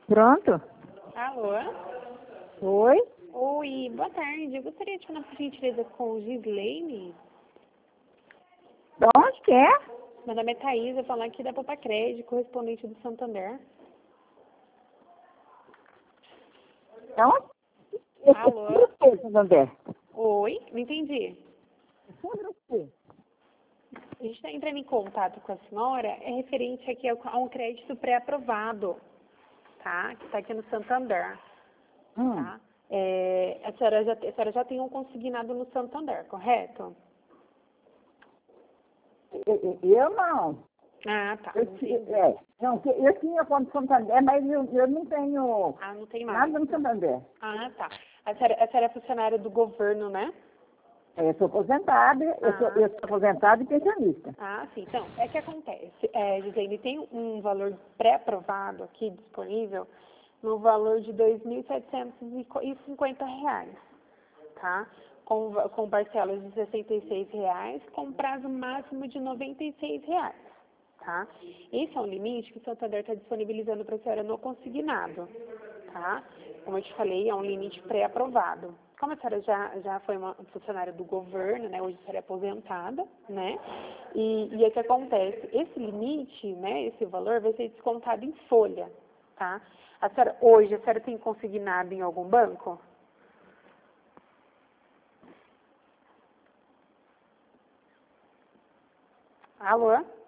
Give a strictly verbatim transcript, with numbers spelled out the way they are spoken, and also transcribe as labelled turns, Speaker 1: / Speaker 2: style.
Speaker 1: Pronto?
Speaker 2: Alô?
Speaker 1: Oi?
Speaker 2: Oi, boa tarde. Eu gostaria de falar, por gentileza, com o Gislaine.
Speaker 1: De onde que é?
Speaker 2: Meu nome é Thaís, eu falo aqui da Poupa Crédito, correspondente do Santander.
Speaker 1: De onde?
Speaker 2: Alô?
Speaker 1: Sobre o que, Santander?
Speaker 2: Oi, não entendi.
Speaker 1: Sobre o quê?
Speaker 2: A gente está entrando em contato com a senhora, é referente aqui a a um crédito pré-aprovado, tá? Que está aqui no Santander,
Speaker 1: Hum,
Speaker 2: tá? É, a, senhora já, a senhora já tem um consignado no Santander, correto?
Speaker 1: eu, eu não.
Speaker 2: Ah, tá.
Speaker 1: Eu, ti-
Speaker 2: Entendi.
Speaker 1: é, não, que eu tinha conta no Santander, mas eu, eu não tenho
Speaker 2: Ah, não tem mais.
Speaker 1: nada no Santander.
Speaker 2: Ah, tá. A senhora, a senhora é funcionária do governo, né?
Speaker 1: Eu sou aposentada, eu sou,
Speaker 2: Ah,
Speaker 1: eu sou aposentada e pensionista.
Speaker 2: ah, sim. Então, é que acontece. É, Gislaine, tem um valor pré-aprovado aqui disponível no valor de dois mil setecentos e cinquenta reais, tá? Com, va- com parcelas de sessenta e seis reais, com prazo máximo de noventa e seis reais, tá? Esse é um limite que o Santander está disponibilizando para a senhora no consignado, tá? Como eu te falei, é um limite pré-aprovado. Como a senhora já, já foi uma funcionária do governo, né, hoje a senhora é aposentada, né, e, e é que acontece, esse limite, né, esse valor vai ser descontado em folha, tá? A senhora, hoje, a senhora tem consignado em algum banco? Alô?